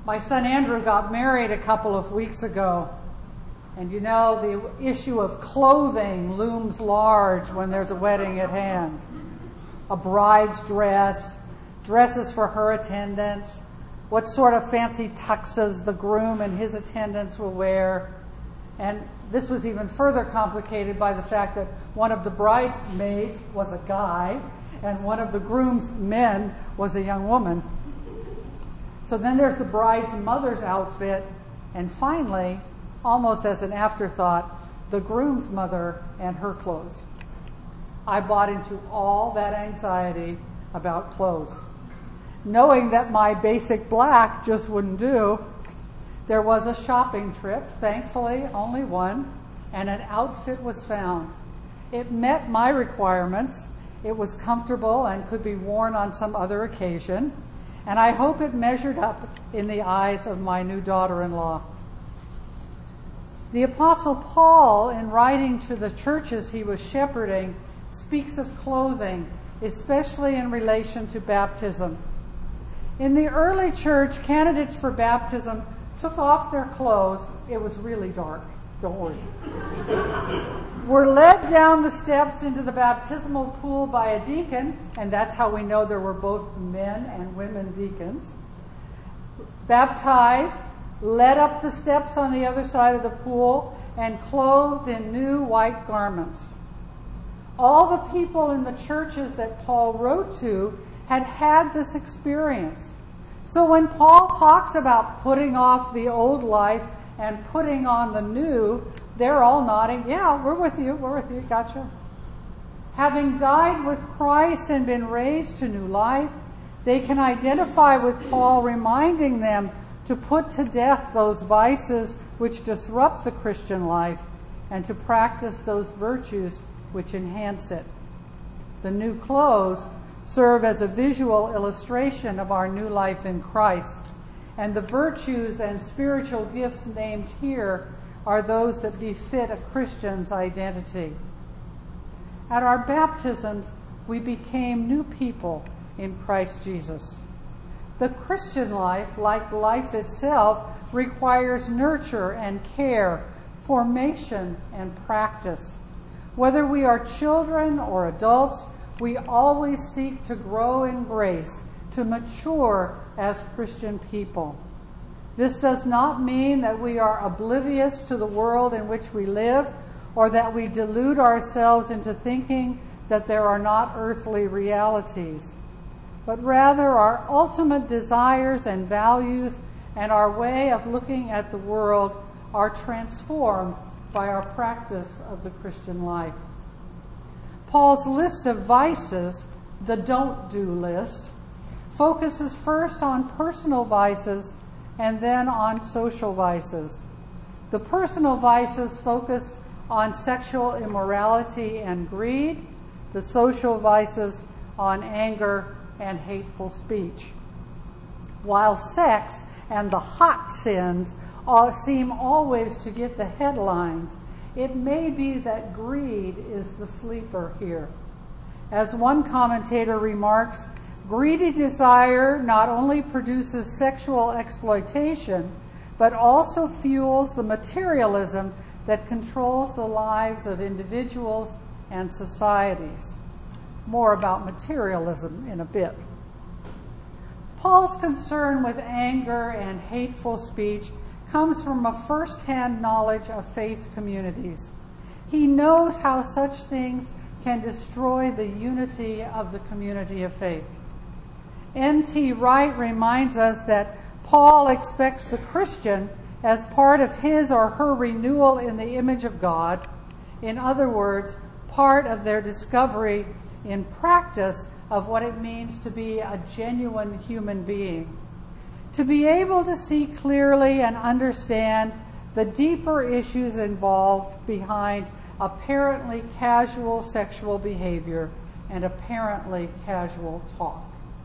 My son Andrew got married a couple of weeks ago. And you know, the issue of clothing looms large when there's a wedding at hand. A bride's dress, dresses for her attendants, what sort of fancy tuxes the groom and his attendants will wear. And this was even further complicated by the fact that one of the bridesmaids was a guy and one of the groom's men was a young woman. So then there's the bride's mother's outfit, and finally, almost as an afterthought, the groom's mother and her clothes. I bought into all that anxiety about clothes. Knowing that my basic black just wouldn't do, there was a shopping trip, thankfully only one, and an outfit was found. It met my requirements. It was comfortable and could be worn on some other occasion, and I hope it measured up in the eyes of my new daughter-in-law. The Apostle Paul, in writing to the churches he was shepherding, speaks of clothing, especially in relation to baptism. In the early church, candidates for baptism took off their clothes. It was really dark, don't worry. Were led down the steps into the baptismal pool by a deacon, and that's how we know there were both men and women deacons. Baptized, led up the steps on the other side of the pool, and clothed in new white garments. All the people in the churches that Paul wrote to had had this experience. So when Paul talks about putting off the old life and putting on the new, they're all nodding, yeah, we're with you, gotcha. Having died with Christ and been raised to new life, they can identify with Paul reminding them to put to death those vices which disrupt the Christian life and to practice those virtues which enhance it. The new clothes serve as a visual illustration of our new life in Christ, and the virtues and spiritual gifts named here are those that befit a Christian's identity. At our baptisms, we became new people in Christ Jesus. The Christian life, like life itself, requires nurture and care, formation and practice. Whether we are children or adults, we always seek to grow in grace, to mature as Christian people. This does not mean that we are oblivious to the world in which we live, or that we delude ourselves into thinking that there are not earthly realities, but rather our ultimate desires and values and our way of looking at the world are transformed by our practice of the Christian life. Paul's list of vices, the don't do list, focuses first on personal vices and then on social vices. The personal vices focus on sexual immorality and greed, the social vices on anger and hateful speech. While sex and the hot sins seem always to get the headlines, it may be that greed is the sleeper here. As one commentator remarks, greedy desire not only produces sexual exploitation, but also fuels the materialism that controls the lives of individuals and societies. More about materialism in a bit. Paul's concern with anger and hateful speech comes from a first-hand knowledge of faith communities. He knows how such things can destroy the unity of the community of faith. N.T. Wright reminds us that Paul expects the Christian, as part of his or her renewal in the image of God, in other words, part of their discovery in practice of what it means to be a genuine human being, to be able to see clearly and understand the deeper issues involved behind apparently casual sexual behavior and apparently casual talk.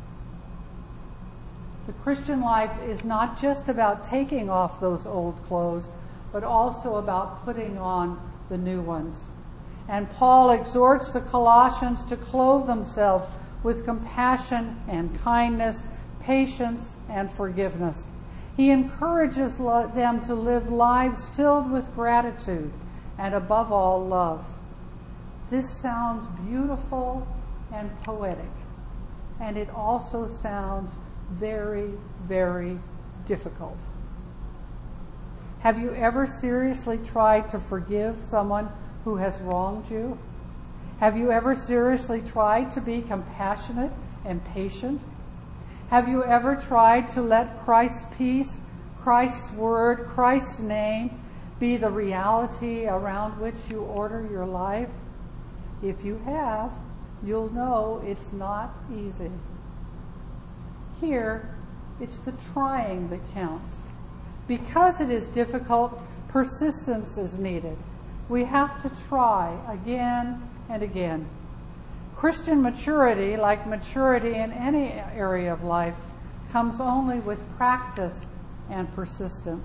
The Christian life is not just about taking off those old clothes, but also about putting on the new ones. And Paul exhorts the Colossians to clothe themselves with compassion and kindness, patience and forgiveness. He encourages them to live lives filled with gratitude and, above all, love. This sounds beautiful and poetic, and it also sounds very, very difficult. Have you ever seriously tried to forgive someone who has wronged you? Have you ever seriously tried to be compassionate and patient? Have you ever tried to let Christ's peace, Christ's word, Christ's name be the reality around which you order your life? If you have, you'll know it's not easy. Here, it's the trying that counts. Because it is difficult, persistence is needed. We have to try again and again. Christian maturity, like maturity in any area of life, comes only with practice and persistence.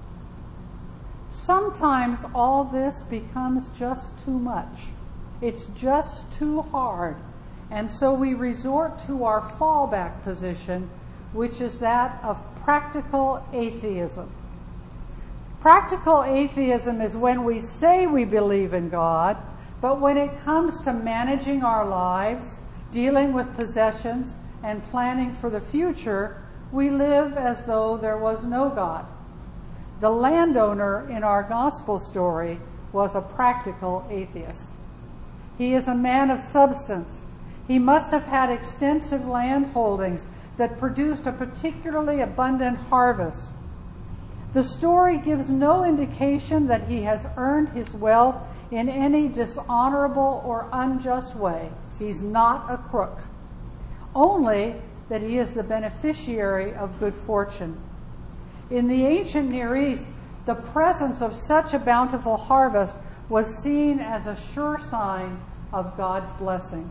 Sometimes all this becomes just too much. It's just too hard. And so we resort to our fallback position, which is that of practical atheism. Practical atheism is when we say we believe in God, but when it comes to managing our lives, dealing with possessions, and planning for the future, we live as though there was no God. The landowner in our gospel story was a practical atheist. He is a man of substance. He must have had extensive land holdings that produced a particularly abundant harvest. The story gives no indication that he has earned his wealth in any dishonorable or unjust way. He's not a crook. Only that he is the beneficiary of good fortune. In the ancient Near East, the presence of such a bountiful harvest was seen as a sure sign of God's blessing.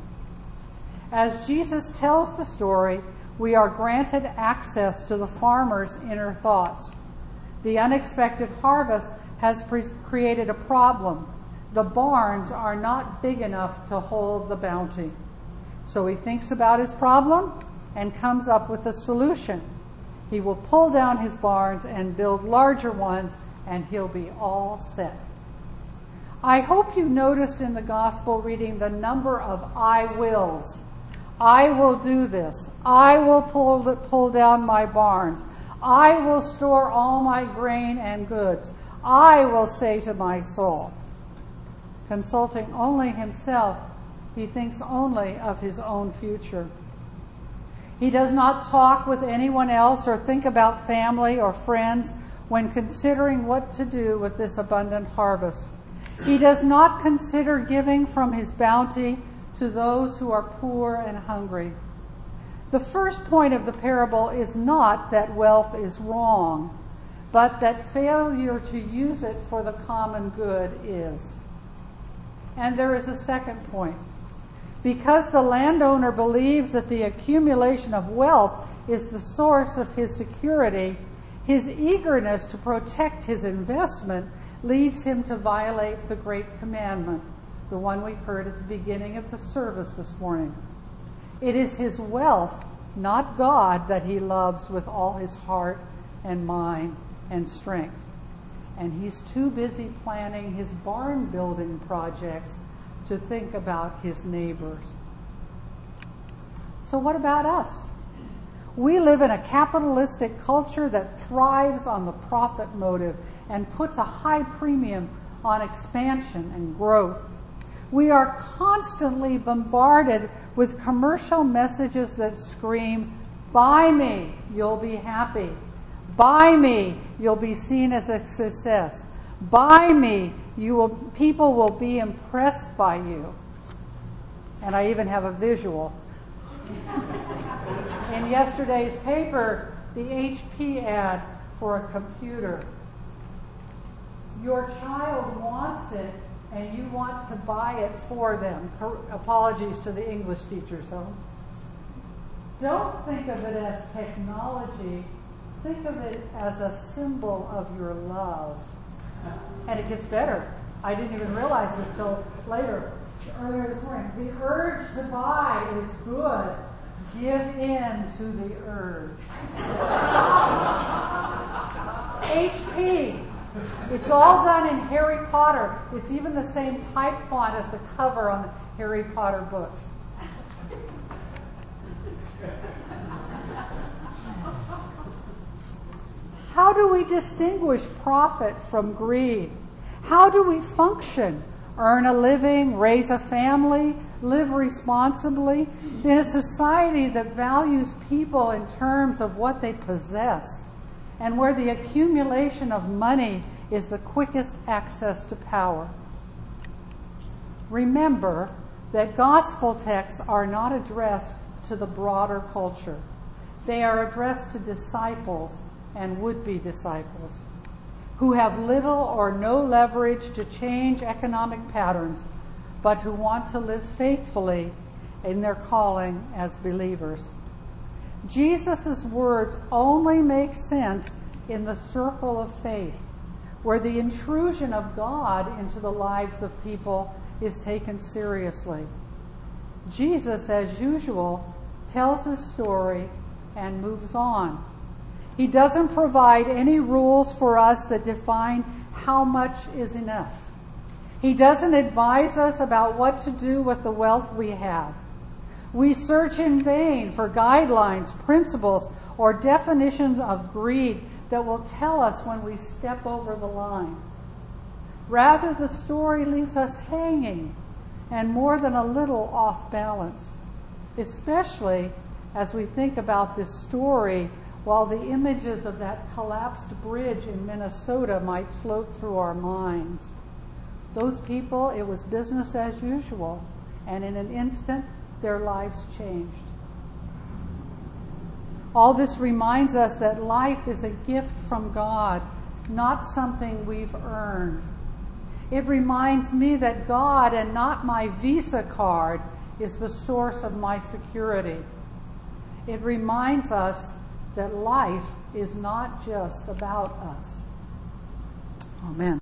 As Jesus tells the story, we are granted access to the farmer's inner thoughts. The unexpected harvest has created a problem. The barns are not big enough to hold the bounty. So he thinks about his problem and comes up with a solution. He will pull down his barns and build larger ones, and he'll be all set. I hope you noticed in the gospel reading the number of I wills. I will do this. I will pull down my barns. I will store all my grain and goods. I will say to my soul. Consulting only himself, he thinks only of his own future. He does not talk with anyone else or think about family or friends when considering what to do with this abundant harvest. He does not consider giving from his bounty to those who are poor and hungry. The first point of the parable is not that wealth is wrong, but that failure to use it for the common good is. And there is a second point. Because the landowner believes that the accumulation of wealth is the source of his security, his eagerness to protect his investment leads him to violate the great commandment, the one we heard at the beginning of the service this morning. It is his wealth, not God, that he loves with all his heart and mind and strength. And he's too busy planning his barn building projects to think about his neighbors. So what about us? We live in a capitalistic culture that thrives on the profit motive and puts a high premium on expansion and growth. We are constantly bombarded with commercial messages that scream, "Buy me, you'll be happy. Buy me, you'll be seen as a success. Buy me, people will be impressed by you." And I even have a visual. In yesterday's paper, the HP ad for a computer. Your child wants it, and you want to buy it for them. Apologies to the English teachers. Don't think of it as technology. Think of it as a symbol of your love. And it gets better. I didn't even realize this till later, earlier this morning. The urge to buy is good. Give in to the urge. It's all done in Harry Potter. It's even the same type font as the cover on the Harry Potter books. How do we distinguish profit from greed? How do we function, earn a living, raise a family, live responsibly in a society that values people in terms of what they possess and where the accumulation of money is the quickest access to power? Remember that gospel texts are not addressed to the broader culture. They are addressed to disciples and would-be disciples who have little or no leverage to change economic patterns, but who want to live faithfully in their calling as believers. Jesus' words only make sense in the circle of faith, where the intrusion of God into the lives of people is taken seriously. Jesus, as usual, tells his story and moves on. He doesn't provide any rules for us that define how much is enough. He doesn't advise us about what to do with the wealth we have. We search in vain for guidelines, principles, or definitions of greed that will tell us when we step over the line. Rather, the story leaves us hanging and more than a little off balance, especially as we think about this story while the images of that collapsed bridge in Minnesota might float through our minds. Those people, it was business as usual, and in an instant, their lives changed. All this reminds us that life is a gift from God, not something we've earned. It reminds me that God and not my Visa card is the source of my security. It reminds us that life is not just about us. Amen.